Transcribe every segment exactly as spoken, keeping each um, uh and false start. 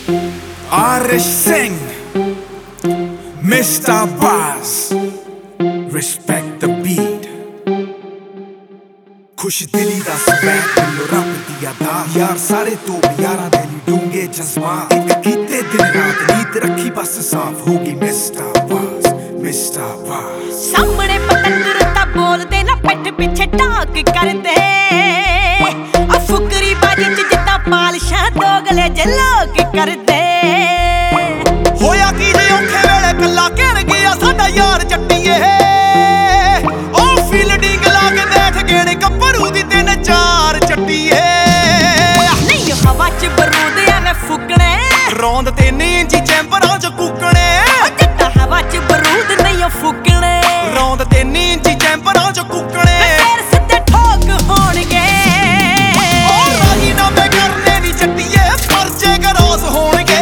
Arish Singh, Mister Baz, respect the beat. खुश दिली दा स्वैग दिलो रब दी अदा यार सारे तो यारा दे डूंगे जज्बात एक कीते दिन रात नीत रखी बस साफ होगी मिस्टर बाज मिस्टर बाज सामने पतंगर ता बोलदे ना पिठ पिछे टाक करदे आ फुकरी बाजी च जिद्दां पालशां दोगले ज लोक करदे होया की जे औखे वेले कल्ला कहण गया साडा यार जट्टीए ओ फील्डिंग ला के बैठ गए ने गब्बरू दी तीन चार चट्टीए नहीं हवा च बरूद एवें फुकणे रौंद तीन इंची चैंबरां च कुकणे जट्टा हवा च बरूद नहीं फुकणे रौंद तीन इंची चैंबरां च कुकणे फिर सिद्धे ठोक होणगे ओ राजीनामे करने दी चट्टीए परचे गरोस होणगे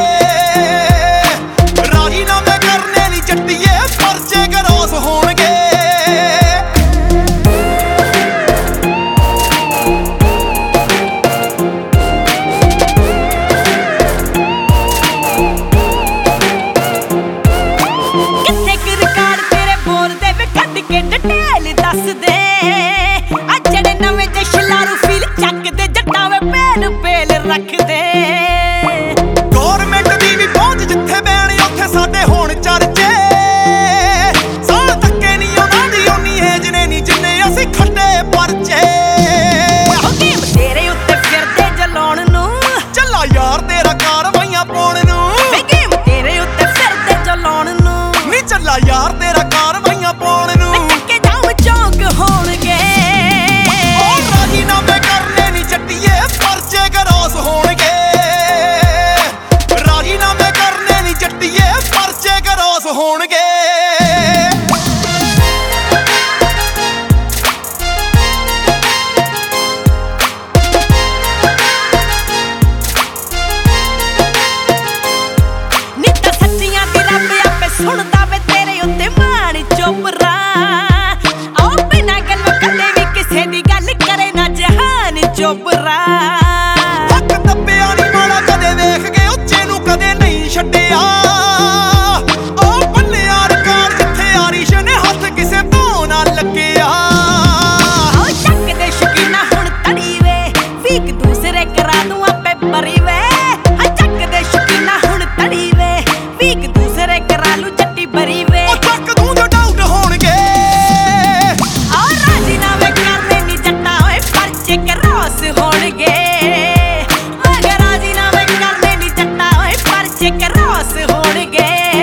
राजीनामे करने दी चट्टीए परचे गरोस होणगे के डिटेल दस दे आ जड़े नवे च शलारू फील चक दे जट्टा वे पेल पेल रख दे गवर्नमेंट दी भी पहुंच जिथे बैण उत्थे साडे होण चर्चे साल धक्के नहीं उन्हां दी उन्नी एज ने नहीं जिन्ने असीं खट्टे परचे ओ गेम तेरे उत्ते फिरदे जलाउण नूं चला यार तेरा कारवाइयां पाउण नूं वे गेम तेरे उत्ते फिरदे जलाउण नूं नी चला यार तेरा कारवाइयां पाउण नूं टक्के जाम चौक होणगे ओ राजीनामे करने नी चट्टीए परचे गरोस होणगे राजीनामे करने नी चट्टीए परचे गरोस होणगे नित्ता सच्चियां दी रब आपे सुणदा वे तेरे उत्ते मान चोपरा ओ बिना गल कदे भी किसे दी गल करे ना जहान चोपरा हक दब्बिया नी माड़ा कदे वेख के उच्चे नू कदे नहीं छड्डिया ओ बल्लिया रिकार्ड जिथे आरिश ने हथ किसे तो ना लगिया ओ चक दे शकीना हुण तड़ी वे वीक दूसरे करा दूं आपे बरी वे आ चक दे शकीना हुण तड़ी वे वीक दूसरे करा लूं जट्टी बरी वे ओ चक दूं जो डाउट होणगे आ राजीनामे करने नी जट्टा होए परचे क्रॉस होणगे मगर राजीनामे करने नी जट्टा होए परचे क्रॉस होणगे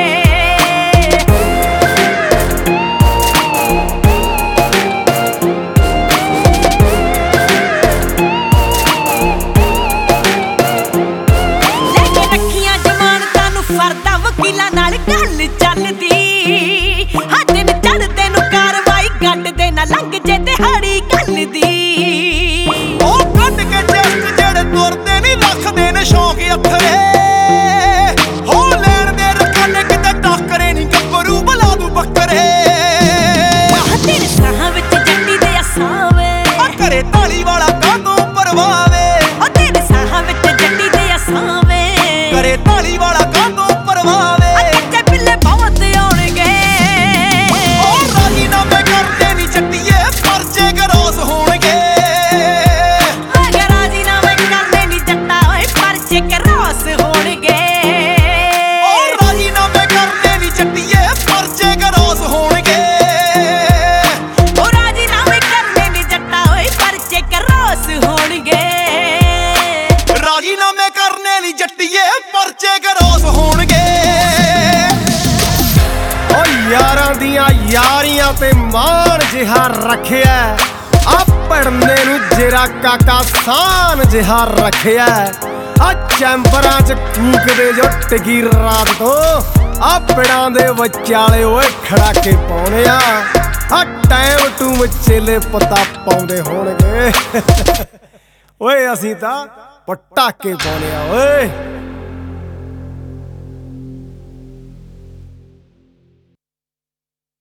लेके रखियां जमानतां नूं फरदा वकीलां नाल गल चलदी हां दिन चढ़दे नूं कार्रवाई गंढदे ना लंघ जे दिहाड़ी गल दी ओ कट के चेस्ट जेड़े तुरदे नी रखदे ने शौक अथरे हो लैण दे रखने किते टक्करे नी गब्बरू बला दू बकरे तेरे साहां विच जट्टी दे असावे आ करे ताली वाला कांदों परवावे ओ तेरे साहां विच जट्टी दे असावे करे ताली वाला कांदों परवावे आ कच्चे पिल्ले बहुत आउणगे ओ राजीनामे करने नी चट्टीए परचे गरोस होणगे मगर राजीनामे करने नी जट्टा होए परचे क्रॉस होणगे ओ राजीनामे करने नी चट्टीए परचे गरोस होणगे ओ राजीनामे करने नी जट्टा होए परचे क्रॉस होणगे राजीनामे करने नी जट्टीए परचे गरोस होणगे ਓ ਯਾਰਾਂ ਦੀਆਂ ਯਾਰੀਆਂ ਤੇ ਮਾਣ ਜਿਹਾ ਰੱਖਿਆ ਆ ਪੜਨੇ ਨੂੰ ਜੇਰਾ ਕਾਕਾ ਸਾਨ ਜਿਹਾ ਰੱਖਿਆ ਆ ਚੈਂਬਰਾਂ ਚ ਕੂਕਦੇ ਜੋ ਟਿਕੀ ਰਾਤ ਤੋਂ ਆ ਪਿੜਾਂ ਦੇ ਵਿਚਾਲੇ ਓਏ ਖੜਾਕੇ ਪਾਉਣੇ ਆ ਆ ਟਾਈਮ ਟੂ ਮਚੇਲੇ ਪਤਾ ਪਾਉਂਦੇ ਹੋਣਗੇ ਓਏ ਅਸੀਂ ਤਾਂ ਪਟਾਕੇ ਪਾਉਣੇ ਆ ਓਏ।